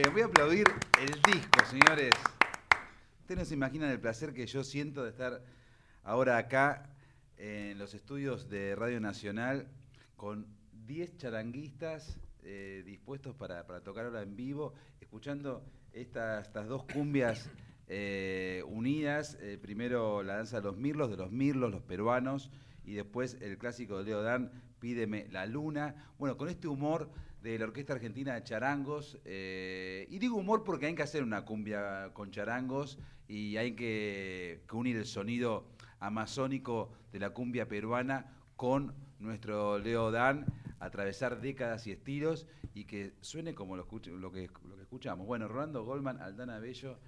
bien, voy a aplaudir el disco, señores. Ustedes no se imaginan el placer que yo siento de estar ahora acá en los estudios de Radio Nacional con 10 charanguistas dispuestos para tocar ahora en vivo, escuchando estas dos cumbias unidas. Primero la danza de los Mirlos, los peruanos, y después el clásico de Leo Dan, Pídeme la Luna. Bueno, con este humor de la Orquesta Argentina de Charangos, y digo humor porque hay que hacer una cumbia con charangos y hay que unir el sonido amazónico de la cumbia peruana con nuestro Leo Dan, atravesar décadas y estilos y que suene como lo que escuchamos. Bueno, Rolando Goldman, Aldana Bello,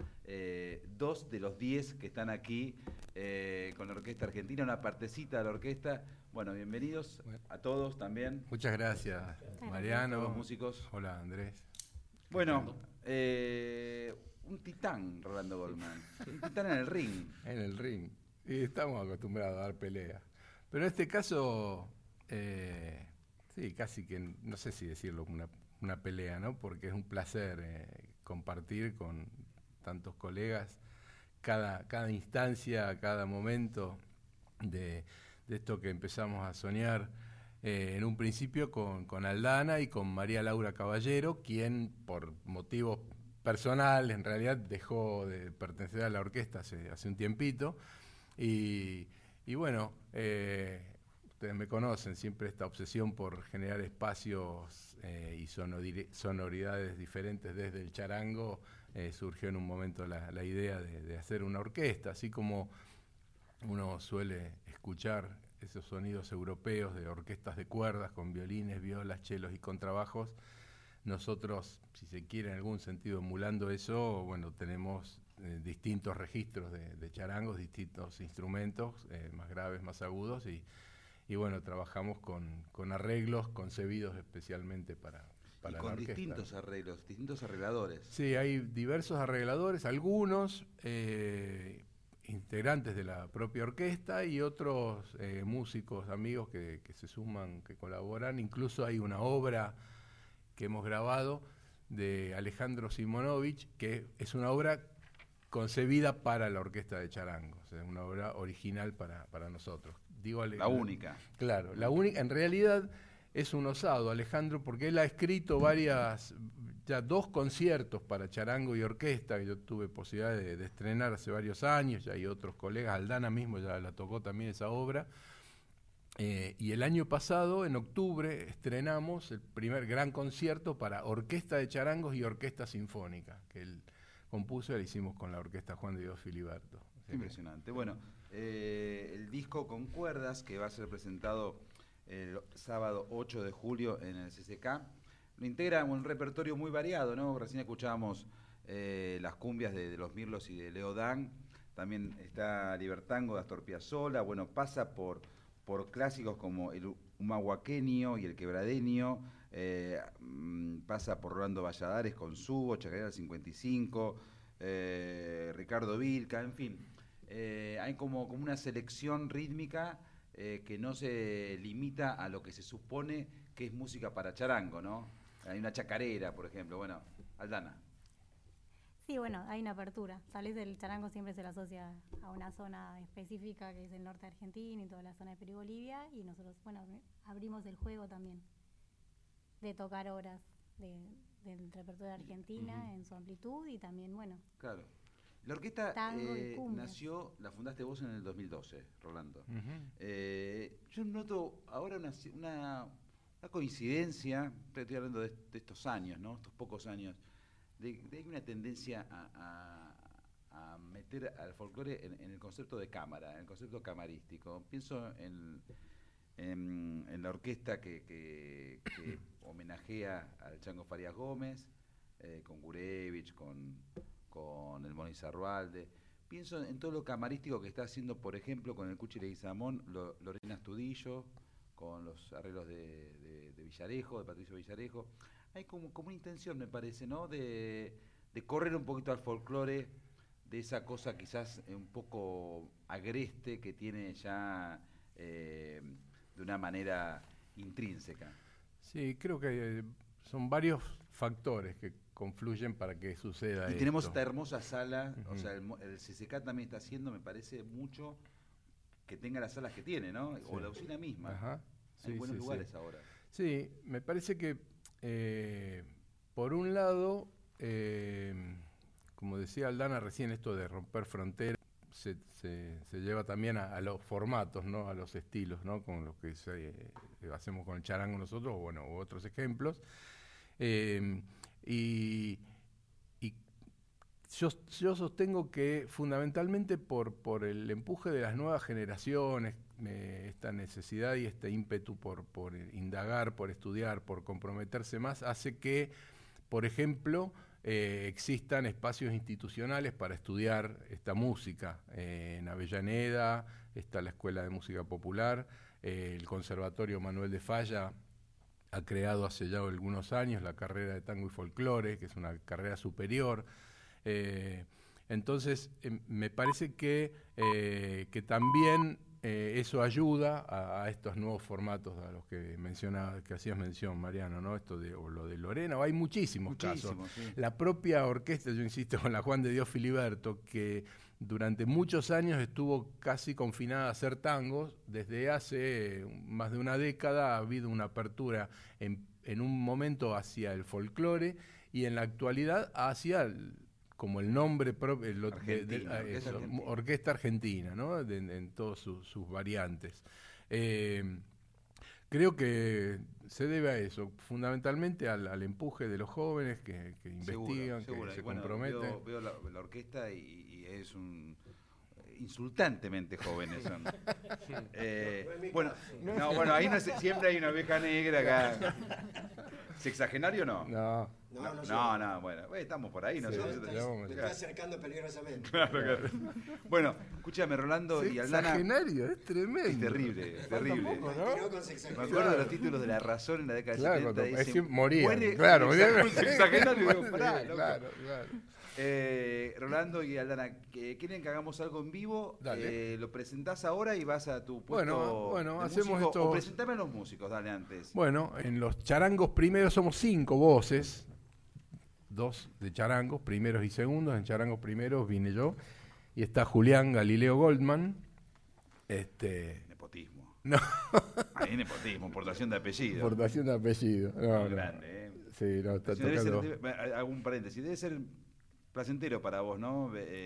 2 de los 10 que están aquí con la Orquesta Argentina, una partecita de la orquesta. Bueno, bienvenidos a todos también. Muchas gracias, Mariano. Los músicos. Hola, Andrés. Bueno, un titán, Rolando Goldman. Un titán en el ring. En el ring. Y estamos acostumbrados a dar pelea. Pero en este caso, sí, casi que, no sé si decirlo una pelea, ¿no? Porque es un placer compartir con tantos colegas cada instancia, cada momento de esto que empezamos a soñar en un principio con Aldana y con María Laura Caballero, quien por motivos personales en realidad dejó de pertenecer a la orquesta hace un tiempito. Y bueno, ustedes me conocen, siempre esta obsesión por generar espacios y sonoridades diferentes desde el charango, surgió en un momento la idea de hacer una orquesta, así como uno suele escuchar esos sonidos europeos de orquestas de cuerdas con violines, violas, chelos y contrabajos. Nosotros, si se quiere en algún sentido emulando eso, bueno, tenemos distintos registros de charangos, distintos instrumentos, más graves, más agudos, y bueno, trabajamos con arreglos concebidos especialmente para la orquesta. Distintos arreglos, distintos arregladores. Sí, hay diversos arregladores, algunos integrantes de la propia orquesta y otros músicos, amigos que se suman, que colaboran. Incluso hay una obra que hemos grabado de Alejandro Simonovich, que es una obra concebida para la orquesta de charangos, es una obra original para nosotros. Digo, la única. Claro, la única. En realidad es un osado, Alejandro, porque él ha escrito ya 2 conciertos para charango y orquesta, que yo tuve posibilidad de estrenar hace varios años, ya hay otros colegas, Aldana mismo ya la tocó también esa obra. Y el año pasado, en octubre, estrenamos el primer gran concierto para orquesta de charangos y orquesta sinfónica, que él compuso y lo hicimos con la orquesta Juan de Dios Filiberto. Impresionante. Bueno, el disco con cuerdas, que va a ser presentado el sábado 8 de julio en el CCK, lo integra un repertorio muy variado, ¿no? Recién escuchábamos las cumbias de los Mirlos y de Leo Dan, también está Libertango de Astor Piazzolla, bueno, pasa por clásicos como el humahuaqueño y el quebradeño, pasa por Rolando Valladares con Subo, Chacarera del 55, Ricardo Vilca, en fin. Hay como una selección rítmica que no se limita a lo que se supone que es música para charango, ¿no? Hay una chacarera, por ejemplo. Bueno, Aldana. Sí, bueno, hay una apertura. Tal vez el charango siempre se lo asocia a una zona específica que es el norte de Argentina y toda la zona de Perú y Bolivia, y nosotros, bueno, abrimos el juego también de tocar obras del repertorio de Argentina en su amplitud y también, bueno. Claro. La orquesta nació, la fundaste vos en el 2012, Rolando. Yo noto ahora una coincidencia, estoy hablando de estos años, ¿no? Estos pocos años, de una tendencia a meter al folclore en el concepto de cámara, en el concepto camarístico. Pienso en la orquesta que homenajea al Chango Farías Gómez, con Gurevich, con el Moni Zarrualde. Pienso en todo lo camarístico que está haciendo, por ejemplo, con el Cuchi Leguizamón, Lorena Astudillo, con los arreglos de Villarejo, de Patricio Villarejo. Hay como una intención, me parece, ¿no? De correr un poquito al folclore, de esa cosa quizás un poco agreste que tiene ya de una manera intrínseca. Sí, creo que son varios factores que confluyen para que suceda Y esto. tenemos esta hermosa sala, o Ujú. sea, el CCK también está haciendo, me parece, mucho que tenga las salas que tiene, ¿no? O Sí. la usina misma. Ajá. Hay Sí, buenos sí, lugares sí. ahora. Sí, me parece que, por un lado, como decía Aldana recién, esto de romper fronteras se lleva también a los formatos, ¿no? A los estilos, ¿no? Con lo que hacemos con el charango nosotros, bueno, u otros ejemplos. Eh, y y yo sostengo que fundamentalmente por el empuje de las nuevas generaciones, esta necesidad y este ímpetu por indagar, por estudiar, por comprometerse más, hace que, por ejemplo, existan espacios institucionales para estudiar esta música. En Avellaneda está la Escuela de Música Popular, el Conservatorio Manuel de Falla ha creado hace ya algunos años la carrera de tango y folclore, que es una carrera superior. Entonces, me parece que también eso ayuda a estos nuevos formatos a los que mencionaba, que hacías mención, Mariano, ¿no? Esto de, o lo de Lorena, o hay muchísimos casos. Sí. La propia orquesta, yo insisto, con la Juan de Dios Filiberto, que durante muchos años estuvo casi confinada a hacer tangos, desde hace más de una década ha habido una apertura en un momento hacia el folclore y en la actualidad hacia como el nombre propio, Orquesta Argentina, ¿no? En todas sus variantes. Creo que se debe a eso, fundamentalmente al empuje de los jóvenes que investigan, seguro. que se Bueno, comprometen. veo la orquesta y es insultantemente jóvenes son. Bueno, ahí siempre hay una oveja negra acá. ¿Sexagenario no? No. Bueno, estamos por ahí nosotros. Me estoy acercando peligrosamente. Claro. Bueno, escúchame, Rolando y Aldana. Sexagenario, es tremendo. Es terrible. Tampoco, ¿no? Me acuerdo de los títulos de La Razón en la década de 70. Dice, morían. Claro, un sexagenario. Claro. Rolando y Aldana, ¿quieren que hagamos algo en vivo? Dale. Lo presentás ahora y vas a tu puesto. Bueno, de hacemos músico, esto. O presentame a los músicos, dale antes. Bueno, en los charangos primeros somos 5 voces. 2 de charangos, primeros y segundos. En charangos primeros vine yo. Y está Julián Galileo Goldman. Nepotismo. No. Ahí nepotismo, importación de apellido. Importación de apellido. No. Grande, Sí, no, está debe tocando. hago un paréntesis. Debe ser placentero para vos, ¿no?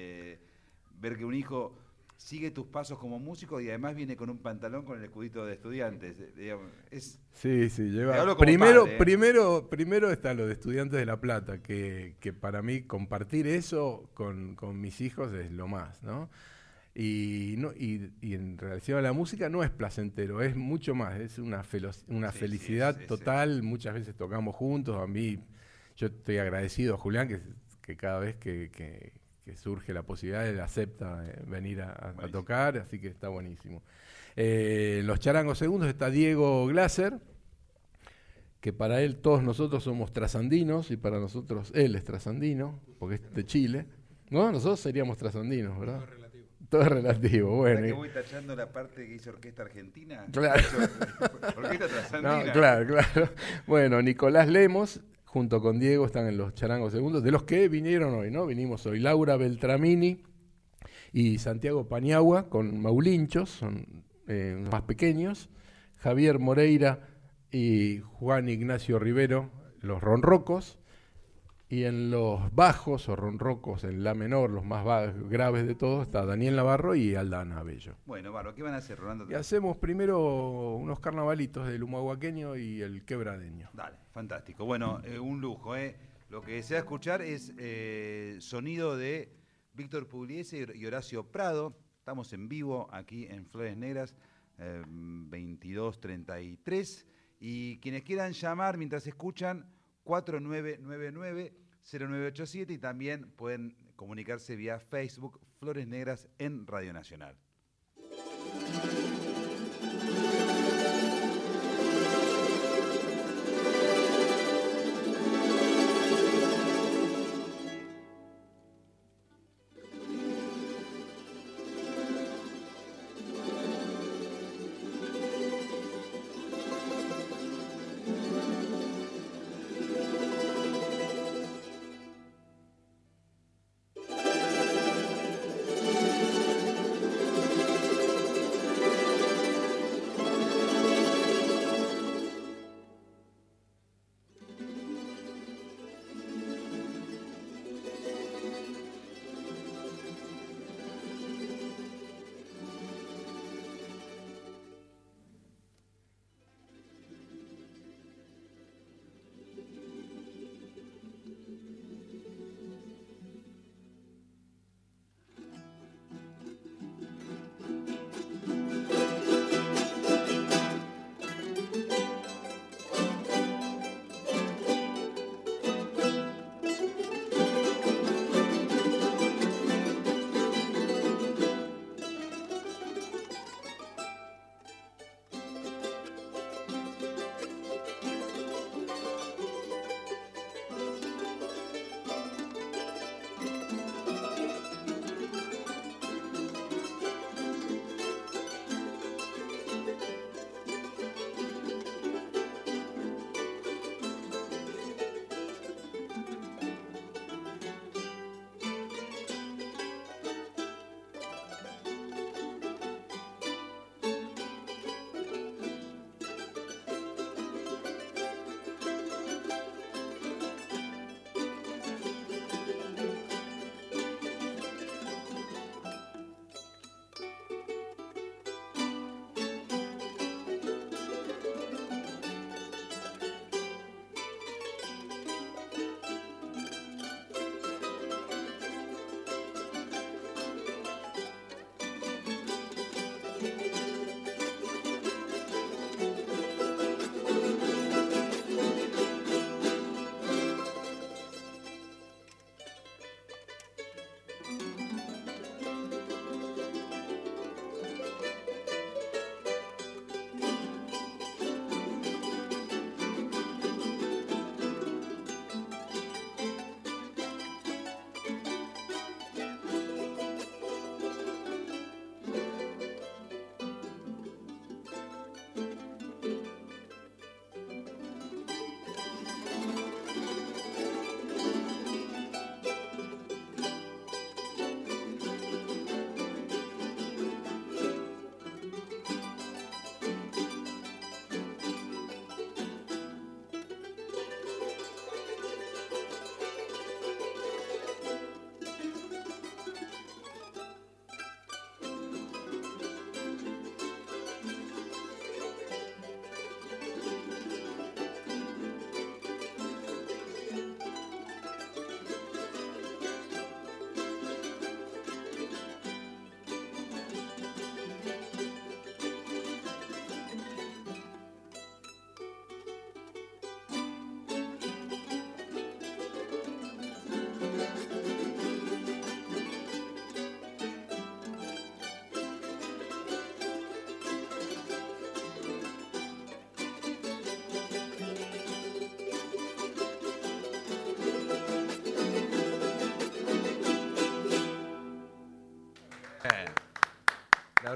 Ver que un hijo sigue tus pasos como músico y además viene con un pantalón con el escudito de estudiantes. Digamos, Sí, lleva. hablo como Primero, padre, primero está lo de Estudiantes de La Plata, que para mí compartir eso con mis hijos es lo más, ¿no? Y en relación a la música no es placentero, es mucho más, es una felicidad total. Muchas veces tocamos juntos. A mí, yo estoy agradecido a Julián que cada vez que surge la posibilidad, él acepta venir a tocar, así que está buenísimo. Los charangos segundos está Diego Glaser, que para él todos nosotros somos trasandinos y para nosotros él es trasandino, porque es de Chile. No, nosotros seríamos trasandinos, ¿verdad? Todo es relativo, bueno. ¿Para que voy tachando la parte que hizo Orquesta Argentina? Claro. Orquesta Trasandina. No, claro. Bueno, Nicolás Lemos, junto con Diego, están en los charangos segundos, de los que vinieron hoy, ¿no? Vinimos hoy Laura Beltramini y Santiago Paniagua con Maulinchos, son más pequeños, Javier Moreira y Juan Ignacio Rivero, los ronrocos, y en los bajos o ronrocos, en la menor, los más graves de todos, está Daniel Navarro y Aldana Bello. Bueno, Barro, ¿qué van a hacer, Rolando? Y hacemos primero unos carnavalitos del humahuaqueño y el quebradeño. Dale, fantástico. Bueno, un lujo, ¿eh? Lo que desea escuchar es sonido de Víctor Pugliese y Horacio Prado. Estamos en vivo aquí en Flores Negras, 22:33. Y quienes quieran llamar mientras escuchan, 4999-0987, y también pueden comunicarse vía Facebook Flores Negras en Radio Nacional.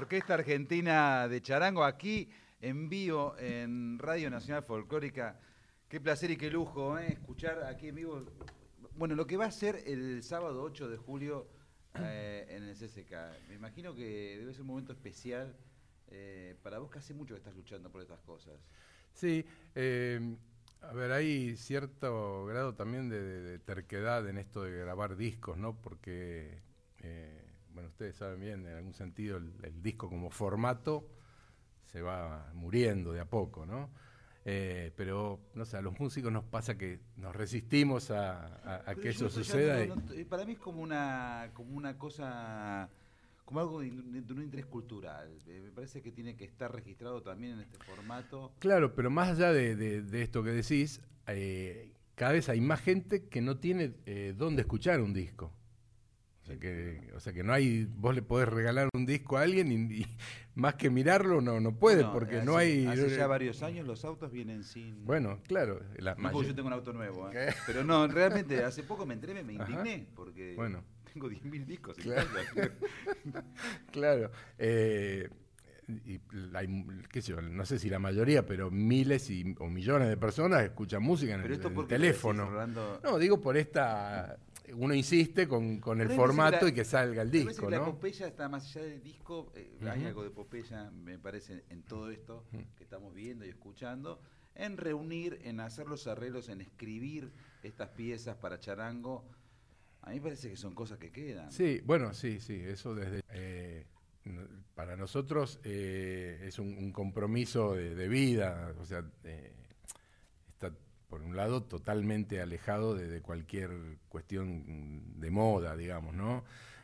Orquesta Argentina de Charango, aquí en vivo en Radio Nacional Folclórica. Qué placer y qué lujo, escuchar aquí en vivo. Bueno, lo que va a ser el sábado 8 de julio en el CCK. Me imagino que debe ser un momento especial para vos, que hace mucho que estás luchando por estas cosas. Sí, a ver, hay cierto grado también de terquedad en esto de grabar discos, ¿no? Porque, bueno, ustedes saben bien, en algún sentido el disco como formato se va muriendo de a poco, ¿no? Pero, no sé, a los músicos nos pasa que nos resistimos a que eso suceda. Para mí es como una cosa, como algo de un interés cultural. Me parece que tiene que estar registrado también en este formato. Claro, pero más allá de esto que decís, cada vez hay más gente que no tiene dónde escuchar un disco. O sea que no hay, vos le podés regalar un disco a alguien y más que mirarlo no puede, porque no hay... Hace ya varios años los autos vienen sin... Bueno, claro. No, porque yo tengo un auto nuevo, pero no, realmente hace poco me entré, me indigné, porque bueno, tengo 10.000 discos. Claro. Claro. Y qué sé yo, no sé si la mayoría, pero miles o millones de personas escuchan música en el teléfono. No, digo por esta... Uno insiste con el formato y que salga el disco, ¿no? La ¿no? epopeya está más allá del disco, hay algo de epopeya, me parece, en todo esto que estamos viendo y escuchando, en reunir, en hacer los arreglos, en escribir estas piezas para charango. A mí me parece que son cosas que quedan. Sí, bueno, sí, eso desde... para nosotros es un compromiso de vida, o sea, está por un lado totalmente alejado de cualquier cuestión de moda, digamos, ¿no?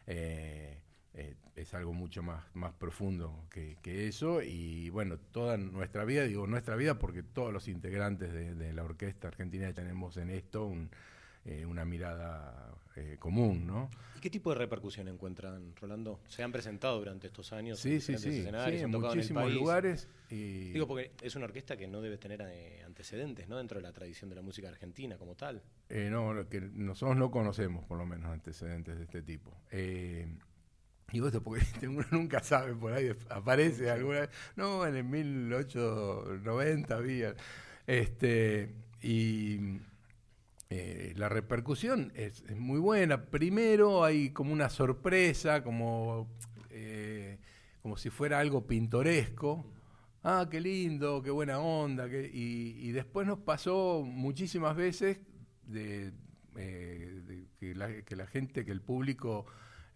Es algo mucho más profundo que eso, y bueno, toda nuestra vida, digo nuestra vida porque todos los integrantes de la Orquesta Argentina tenemos en esto una mirada común, ¿no? ¿Y qué tipo de repercusión encuentran, Rolando? ¿Se han presentado durante estos años sí, en diferentes escenarios? En han tocado muchísimos en el país lugares. Y... Digo, porque es una orquesta que no debe tener antecedentes, ¿no? Dentro de la tradición de la música argentina como tal. No, que nosotros no conocemos, por lo menos, antecedentes de este tipo. Digo esto porque uno nunca sabe, por ahí aparece alguna vez. No, en el 1890 había... la repercusión es muy buena. Primero hay como una sorpresa, como si fuera algo pintoresco. Ah, qué lindo, qué buena onda. Y después nos pasó muchísimas veces que la gente, que el público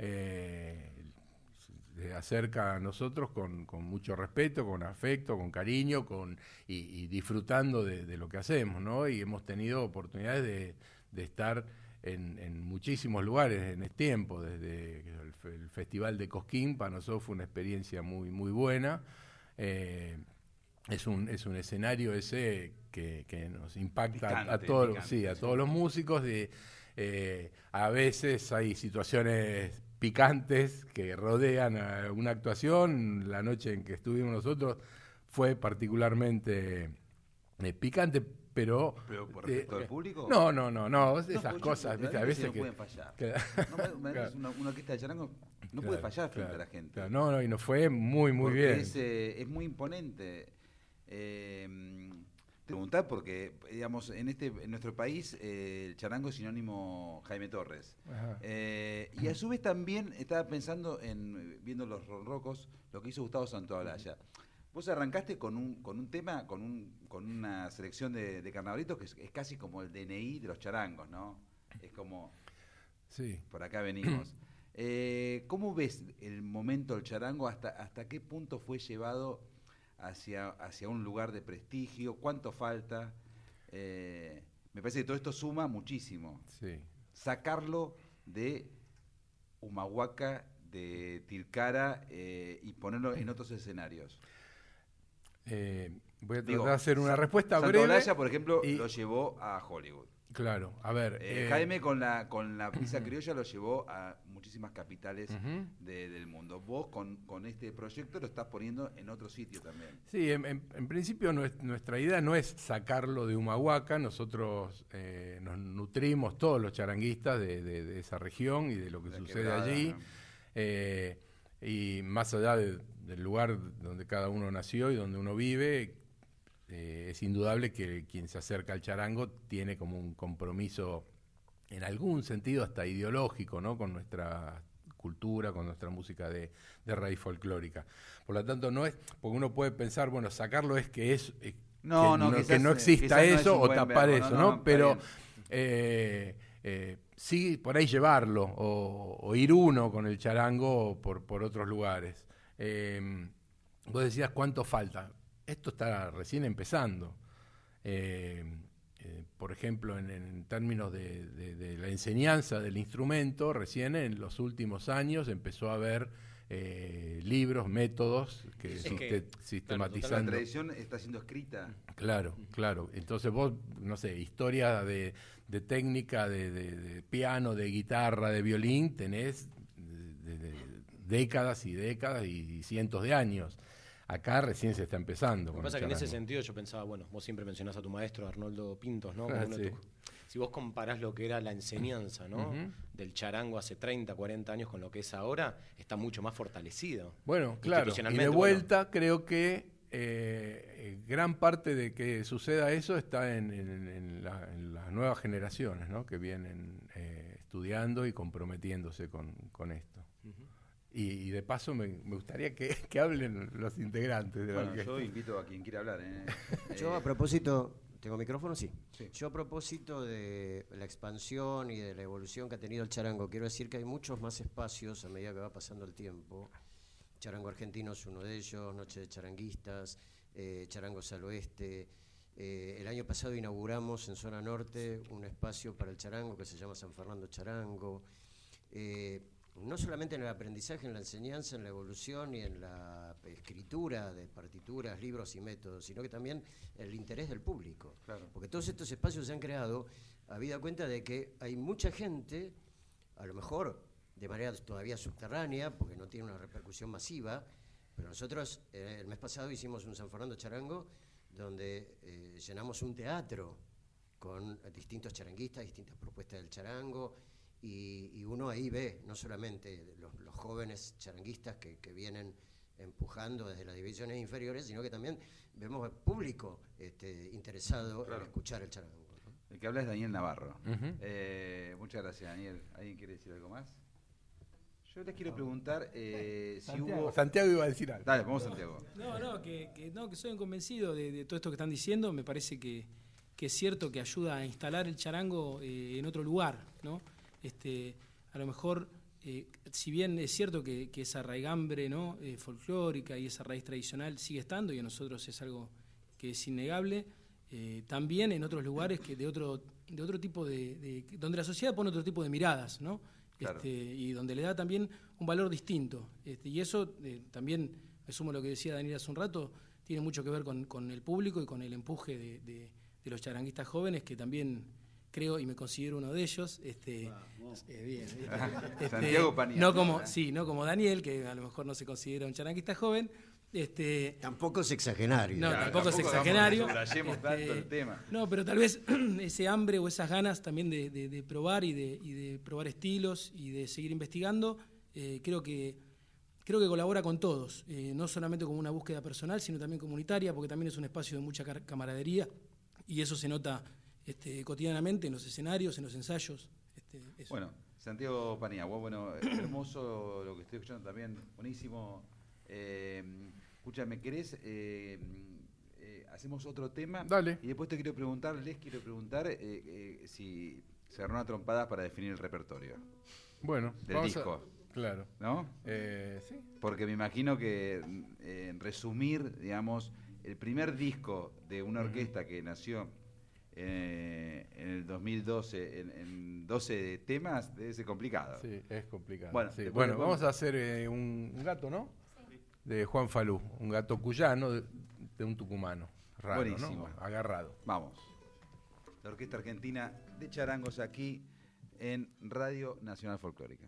se acerca a nosotros con mucho respeto, con afecto, con cariño, y disfrutando de lo que hacemos, ¿no? Y hemos tenido oportunidades de estar en muchísimos lugares en este tiempo, desde el Festival de Cosquín, para nosotros fue una experiencia muy, muy buena. Es un escenario ese que nos impacta a todos los músicos. A veces hay situaciones picantes que rodean a una actuación. La noche en que estuvimos nosotros fue particularmente picante, pero por respecto al público. No, esas cosas, ¿viste? A veces no pueden fallar. Una orquesta de charango no puede fallar frente a la gente. Y nos fue muy bien. Es muy imponente. Preguntar porque, digamos, en nuestro país el charango es sinónimo Jaime Torres. Y a su vez también estaba pensando viendo los ronrocos, lo que hizo Gustavo Santaolalla. Vos arrancaste con un tema, con una selección de carnavalitos que es casi como el DNI de los charangos, ¿no? Es como, sí, por acá venimos. ¿Cómo ves el momento del charango? ¿Hasta qué punto fue llevado hacia un lugar de prestigio? ¿Cuánto falta? Me parece que todo esto suma muchísimo. Sí. Sacarlo de Humahuaca, de Tilcara, y ponerlo en otros escenarios. Voy a tratar de hacer una respuesta breve. Santaolalla, por ejemplo, lo llevó a Hollywood. Claro, a ver. Jaime con la pizza criolla lo llevó a muchísimas capitales del mundo. Vos con este proyecto lo estás poniendo en otro sitio también. Sí, en principio nuestra idea no es sacarlo de Humahuaca. Nosotros nos nutrimos todos los charanguistas de esa región y de lo que sucede allí. Y más allá del lugar donde cada uno nació y donde uno vive, es indudable que quien se acerca al charango tiene como un compromiso, en algún sentido hasta ideológico, ¿no? Con nuestra cultura, con nuestra música de raíz folclórica. Por lo tanto, no es, porque uno puede pensar, bueno, sacarlo es que que no exista eso o tapar eso, ¿no? Pero sí, por ahí llevarlo o ir uno con el charango por otros lugares. Vos decías, ¿cuánto falta? Esto está recién empezando. Por ejemplo, en términos de la enseñanza del instrumento, recién en los últimos años empezó a haber libros, métodos que sistematizando. La tradición está siendo escrita. Claro. Entonces vos, no sé, historia de técnica, de piano, de guitarra, de violín, tenés de décadas y décadas y cientos de años. Acá recién se está empezando. Lo que pasa es que en ese sentido yo pensaba, bueno, vos siempre mencionás a tu maestro Arnoldo Pintos, ¿no? Sí. Si vos comparás lo que era la enseñanza, ¿no? Del charango hace 30, 40 años con lo que es ahora, está mucho más fortalecido. Bueno, claro. Y de vuelta creo que gran parte de que suceda eso está en las nuevas generaciones, ¿no? Que vienen estudiando y comprometiéndose con esto. Y de paso me gustaría que hablen los integrantes de la orquesta. Yo invito a quien quiera hablar. Yo a propósito, ¿tengo micrófono? Sí. Yo a propósito de la expansión y de la evolución que ha tenido el charango, quiero decir que hay muchos más espacios a medida que va pasando el tiempo. Charango Argentino es uno de ellos, Noche de Charanguistas, Charangos al Oeste. El año pasado inauguramos en Zona Norte un espacio para el charango que se llama San Fernando Charango. No solamente en el aprendizaje, en la enseñanza, en la evolución y en la escritura de partituras, libros y métodos, sino que también el interés del público. Claro. Porque todos estos espacios se han creado habida cuenta de que hay mucha gente, a lo mejor de manera todavía subterránea, porque no tiene una repercusión masiva, pero nosotros el mes pasado hicimos un San Fernando Charango donde llenamos un teatro con distintos charanguistas, distintas propuestas del charango. Y uno ahí ve no solamente los jóvenes charanguistas que vienen empujando desde las divisiones inferiores, sino que también vemos al público interesado en escuchar el charango, ¿no? El que habla es Daniel Navarro. Muchas gracias, Daniel. ¿Alguien quiere decir algo más? Yo les quiero preguntar si hubo... Santiago iba a decir algo. Dale, vamos Santiago. Que soy un convencido de todo esto que están diciendo. Me parece que es cierto que ayuda a instalar el charango en otro lugar, ¿no? A lo mejor, si bien es cierto que esa raigambre, ¿no? Folclórica y esa raíz tradicional sigue estando y a nosotros es algo que es innegable, también en otros lugares que de otro tipo donde la sociedad pone otro tipo de miradas, ¿no? Claro. Y donde le da también un valor distinto. Y eso también, me sumo a lo que decía Daniel hace un rato, tiene mucho que ver con el público y con el empuje de los charanguistas jóvenes, que también creo y me considero uno de ellos. Bien, Santiago Pania. No como Daniel, que a lo mejor no se considera un charanguista joven. Tampoco es exagerario. No, tampoco es exagerario. Tanto el tema. No, pero tal vez ese hambre o esas ganas también de probar y de probar estilos y de seguir investigando, creo que colabora con todos, no solamente como una búsqueda personal, sino también comunitaria, porque también es un espacio de mucha camaradería y eso se nota cotidianamente en los escenarios, en los ensayos. Eso. Bueno, Santiago Paniagua, bueno, hermoso lo que estoy escuchando también, buenísimo. Escúchame, ¿querés? Hacemos otro tema. Dale. Y después les quiero preguntar si se agarró una trompada para definir el repertorio. Bueno, del disco. Claro. ¿No? Sí. Porque me imagino que, en resumir, digamos, el primer disco de una orquesta que nació en el 2012 en 12 temas debe ser complicado. Sí, es complicado. Bueno, sí. Vamos a hacer un gato, ¿no? De Juan Falú, un gato cuyano de un tucumano. Raro, buenísimo. ¿no? Bueno, agarrado. Vamos. La Orquesta Argentina de Charangos aquí en Radio Nacional Folclórica.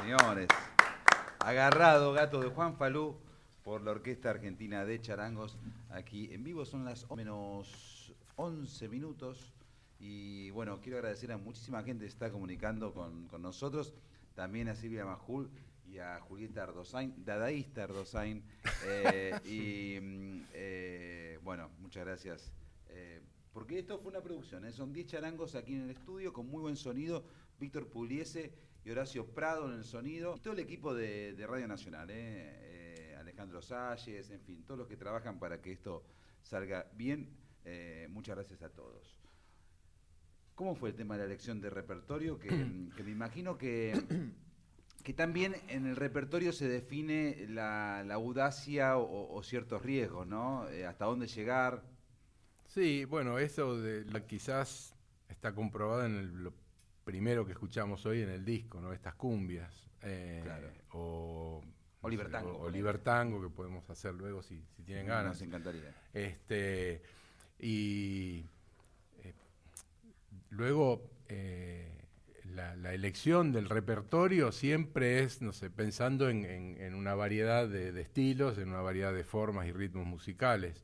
señores. Agarrado, Gato de Juan Falú, por la Orquesta Argentina de Charangos, aquí en vivo. Son las menos 11 minutos. Y bueno, quiero agradecer a muchísima gente que se está comunicando con nosotros. También a Silvia Majul y a Julieta Ardozain, dadaísta Ardozain. Bueno, muchas gracias. Porque esto fue una producción, son 10 charangos aquí en el estudio con muy buen sonido. Víctor Pugliese y Horacio Prado en el sonido. Y todo el equipo de Radio Nacional, Alejandro Salles, en fin, todos los que trabajan para que esto salga bien. Muchas gracias a todos. ¿Cómo fue el tema de la elección de repertorio? Que me imagino que también en el repertorio se define la audacia o ciertos riesgos, ¿no? Hasta dónde llegar. Sí, bueno, eso quizás está comprobado en lo primero que escuchamos hoy en el disco, ¿no? Estas cumbias. Claro. O Libertango. O Libertango, que podemos hacer luego si tienen ganas. Nos encantaría. Luego, la elección del repertorio siempre es, no sé, pensando en una variedad de estilos, en una variedad de formas y ritmos musicales.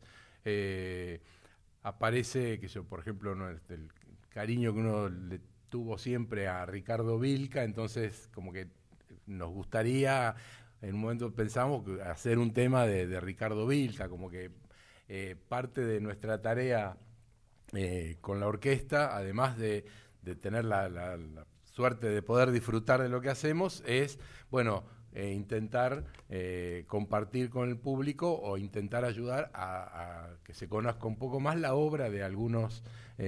Aparece, por ejemplo, ¿no? El cariño que uno le tuvo siempre a Ricardo Vilca, entonces como que nos gustaría, en un momento pensamos hacer un tema de Ricardo Vilca, como que parte de nuestra tarea con la orquesta, además de tener la suerte de poder disfrutar de lo que hacemos, es, bueno, intentar compartir con el público o intentar ayudar a que se conozca un poco más la obra de algunos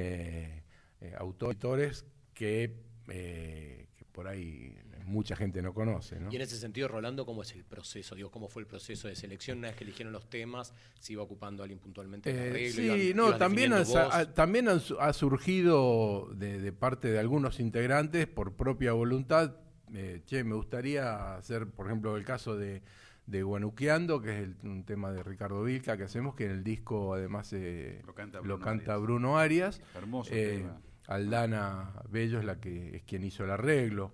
autores que por ahí mucha gente no conoce, ¿no? Y en ese sentido, Rolando, ¿cómo es el proceso? Digo, ¿cómo fue el proceso de selección? Una vez que eligieron los temas, ¿se iba ocupando alguien puntualmente el arreglo? Sí, también ha surgido de parte de algunos integrantes por propia voluntad. Me gustaría hacer, por ejemplo, el caso de Guanuqueando, que es un tema de Ricardo Vilca que hacemos, que en el disco además lo canta Bruno Arias. Hermoso tema. Aldana Bello es quien hizo el arreglo.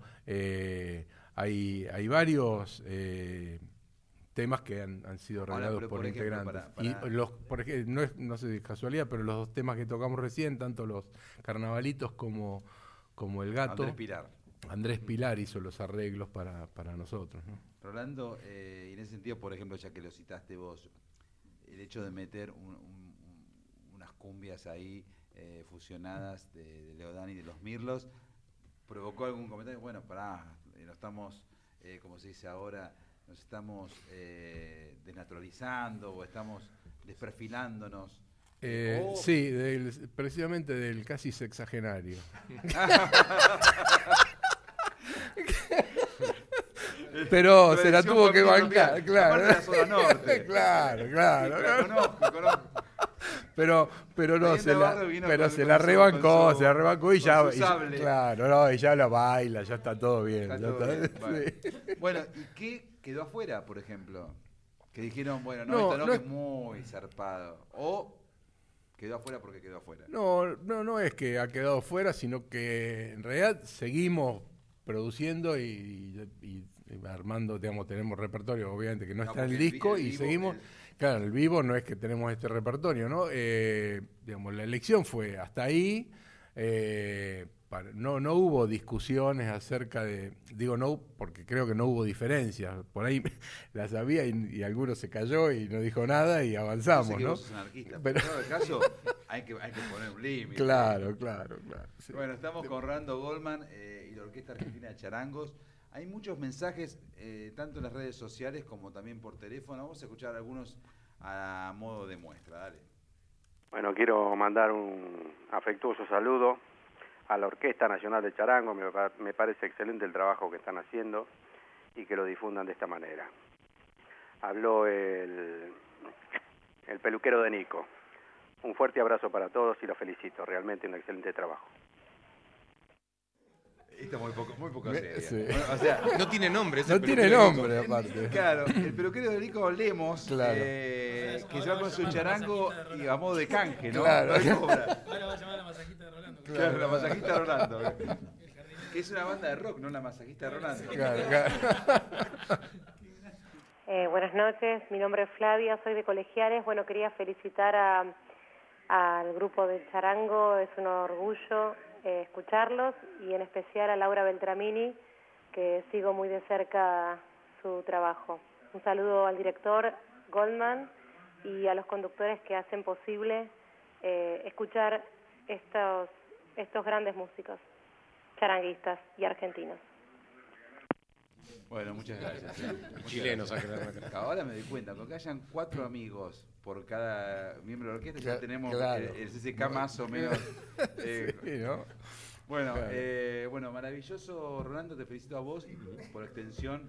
Hay varios temas que han sido arreglados por integrantes. Y no sé de casualidad, pero los dos temas que tocamos recién, tanto los Carnavalitos como el Gato. Andrés Pilar hizo los arreglos para nosotros, ¿no? Rolando, y en ese sentido, por ejemplo, ya que lo citaste vos, el hecho de meter unas cumbias ahí fusionadas de Leodán y de los Mirlos, ¿provocó algún comentario? Bueno, no estamos, como se dice ahora, nos estamos desnaturalizando o estamos desperfilándonos. Sí, precisamente del casi sexagenario. Pero se la tuvo que bancar, claro. De la zona norte. Claro. Sí, conozco. Pero no, se la rebancó y ya, y ya la baila, ya está todo bien. Bueno, ¿y qué quedó afuera, por ejemplo? Que dijeron, bueno, esto que es muy zarpado. O quedó afuera porque quedó afuera. No es que ha quedado fuera, sino que en realidad seguimos produciendo y armando, digamos, tenemos repertorio, obviamente, que no está en el disco, y seguimos. Claro, el vivo no es que tenemos este repertorio, ¿no? Digamos, la elección fue hasta ahí. No hubo discusiones acerca de, porque creo que no hubo diferencias. Por ahí las había y alguno se cayó y no dijo nada y avanzamos, ¿no? Vos sos anarquista, pero en todo caso hay que poner un límite. Claro. Sí. Bueno, estamos con Rolando Goldman y la Orquesta Argentina de Charangos. Hay muchos mensajes, tanto en las redes sociales como también por teléfono. Vamos a escuchar algunos a modo de muestra. Dale. Bueno, quiero mandar un afectuoso saludo a la Orquesta Nacional de Charango. Me parece excelente el trabajo que están haciendo y que lo difundan de esta manera. Habló el peluquero de Nico. Un fuerte abrazo para todos y los felicito. Realmente un excelente trabajo. Esto es muy poco serio. Sí. Bueno, o sea, no tiene nombre. No tiene nombre, aparte. Claro, el peluquero de Nico Lemos, claro. Que se va con su charango y a modo de canje, ¿no? Claro. Ahora va a llamar a la masajista de Rolando. Claro, la masajista de Rolando. Que es una banda de rock, no la masajista de Rolando. Claro, claro. Buenas noches, mi nombre es Flavia, soy de Colegiales. Bueno, quería felicitar al grupo de Charango, es un orgullo escucharlos, y en especial a Laura Beltramini, que sigo muy de cerca su trabajo. Un saludo al director Goldman y a los conductores que hacen posible escuchar estos grandes músicos charanguistas y argentinos. Bueno, muchas gracias. Chilenos, Ahora me doy cuenta, porque hayan 4 amigos por cada miembro de la orquesta, ya tenemos claro. el CCK más o menos. Sí, ¿no? Bueno, Claro. bueno, maravilloso, Rolando, te felicito a vos, por extensión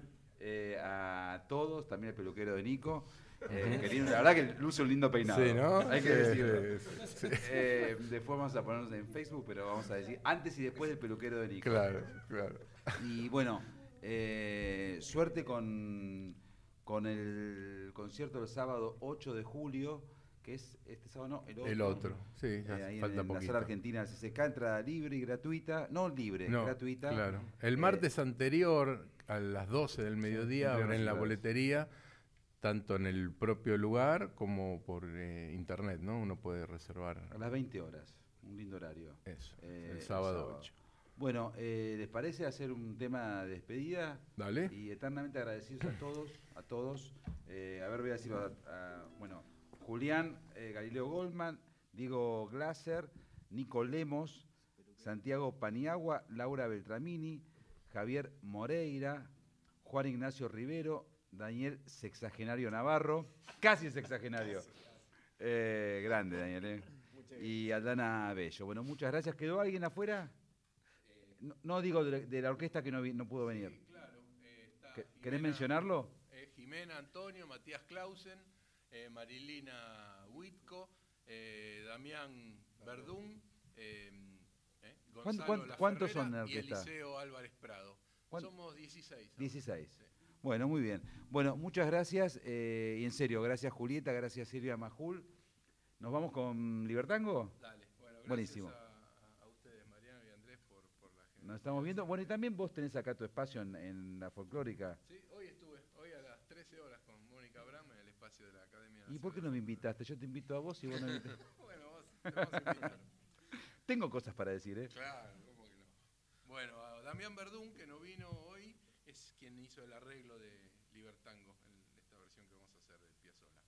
a todos, también al peluquero de Nico. Que lindo, la verdad que luce un lindo peinado. Sí, ¿no? Hay que Sí, decirlo. sí. Después vamos a ponernos en Facebook, pero vamos a decir antes y después del peluquero de Nico. Claro, claro. Y bueno, suerte con el concierto del sábado 8 de julio, que es este sábado, no, El otro, sí, ya ahí falta en la poquito. sala argentina del CCK, entrada libre y gratuita, gratuita. Claro. El martes anterior, a las 12 del mediodía, entre abren la nosotros. boletería, tanto en el propio lugar como por internet, ¿no? Uno puede reservar A las 20 horas, un lindo horario. eso, el sábado 8. Bueno, ¿les parece hacer un tema de despedida? Dale. Y eternamente agradecidos a todos. A ver, voy a decirlo bueno, Julián Galileo Goldman, Diego Glaser, Nico Lemos, Santiago Paniagua, Laura Beltramini, Javier Moreira, Juan Ignacio Rivero, Daniel Sexagenario Navarro, casi sexagenario. Grande, Daniel. Y Aldana Bello. Bueno, muchas gracias. ¿Quedó alguien afuera? No digo de la orquesta que no pudo venir. Sí, claro. ¿Querés mencionarlo? Jimena Antonio, Matías Clausen, Marilina Huitco, Damián Verdún, Gonzalo ¿Cuántos son en la y orquesta? Eliseo Álvarez Prado. Somos 16. ¿No? 16. Sí. Bueno, muy bien. Bueno, muchas gracias. Y en serio, gracias Julieta, gracias Silvia Majul. ¿Nos vamos con Libertango? Dale. Bueno, gracias. Buenísimo. A ustedes, Mariano y Andrés, por la gentileza. Nos estamos viendo. Bueno, y también vos tenés acá tu espacio en la folclórica. Sí, hoy a las 13 horas con Mónica Abraham en el espacio de la Academia ¿Y por qué no me invitaste? Yo te invito a vos y vos no me invitas. Bueno, vos te vamos a invitar. Tengo cosas para decir, ¿eh? Claro, ¿cómo que no? Bueno, a Damián Verdún, que no vino hoy, es quien hizo el arreglo de Libertango en esta versión que vamos a hacer de Piazzolla.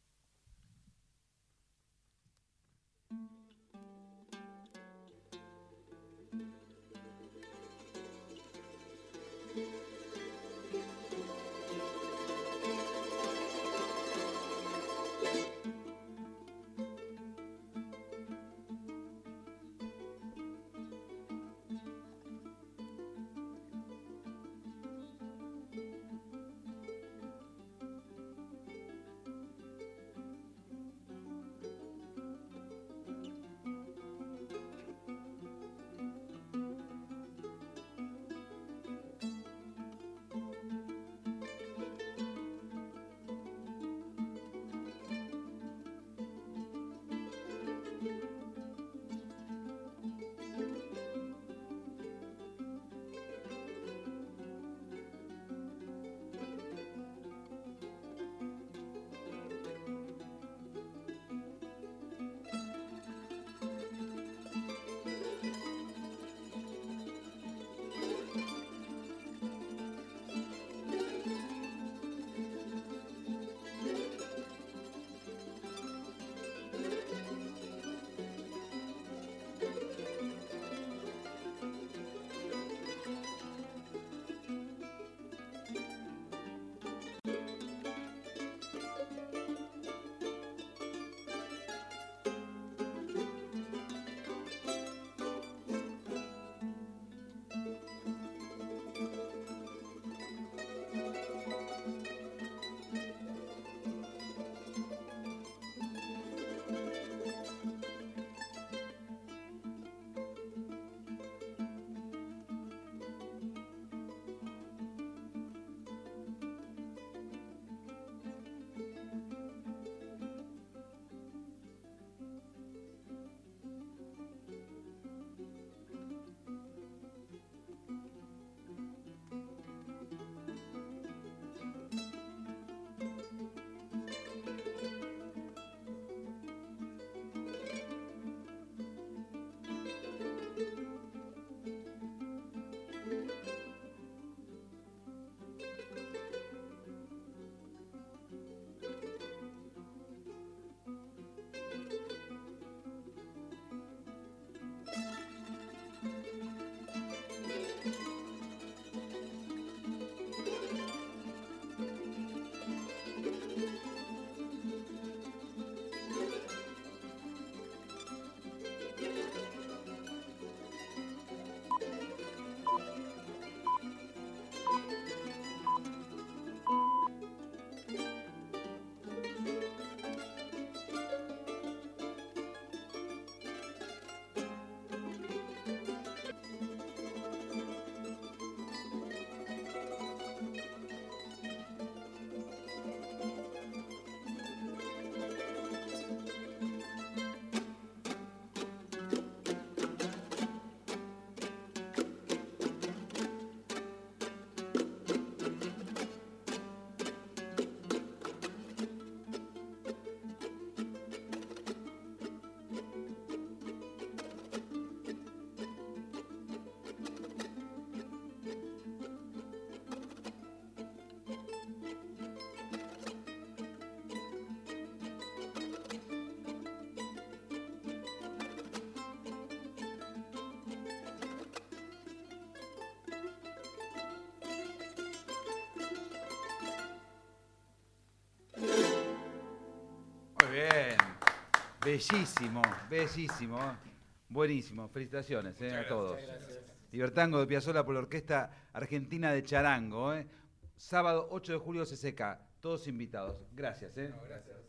Muy bien. Bellísimo, bellísimo. Buenísimo. Felicitaciones a todos. Libertango de Piazzolla por la Orquesta Argentina de Charango. Sábado 8 de julio CCK. Todos invitados. Gracias. Gracias.